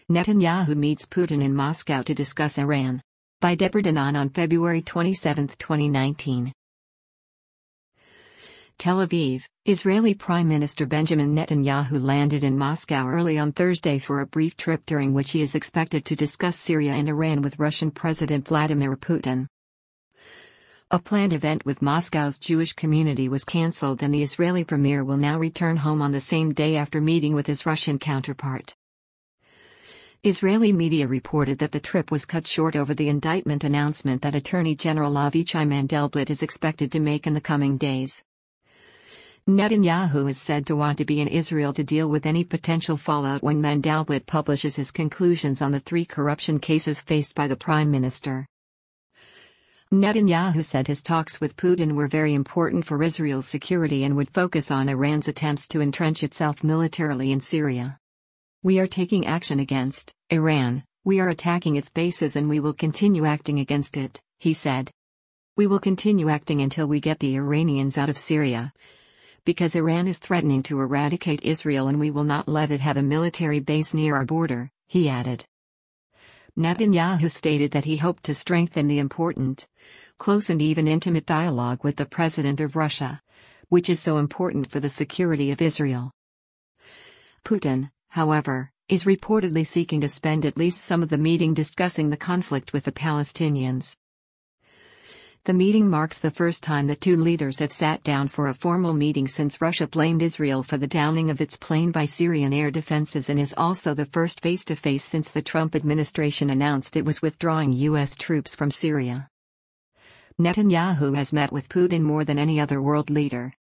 Netanyahu meets Putin in Moscow to discuss Iran. By Deborah Danon on February 27, 2019. Tel Aviv, Israeli Prime Minister Benjamin Netanyahu landed in Moscow early on Thursday for a brief trip during which he is expected to discuss Syria and Iran with Russian President Vladimir Putin. A planned event with Moscow's Jewish community was cancelled, and the Israeli premier will now return home on the same day after meeting with his Russian counterpart. Israeli media reported that the trip was cut short over the indictment announcement that Attorney General Avichai Mandelblit is expected to make in the coming days. Netanyahu is said to want to be in Israel to deal with any potential fallout when Mandelblit publishes his conclusions on the 3 corruption cases faced by the prime minister. Netanyahu said his talks with Putin were very important for Israel's security and would focus on Iran's attempts to entrench itself militarily in Syria. "We are taking action against Iran, we are attacking its bases, and we will continue acting against it," he said. "We will continue acting until we get the Iranians out of Syria. Because Iran is threatening to eradicate Israel and we will not let it have a military base near our border," he added. Netanyahu stated that he hoped to strengthen the important, close and even intimate dialogue with the president of Russia, which is so important for the security of Israel. Putin, however, is reportedly seeking to spend at least some of the meeting discussing the conflict with the Palestinians. The meeting marks the first time the two leaders have sat down for a formal meeting since Russia blamed Israel for the downing of its plane by Syrian air defenses, and is also the first face-to-face since the Trump administration announced it was withdrawing U.S. troops from Syria. Netanyahu has met with Putin more than any other world leader.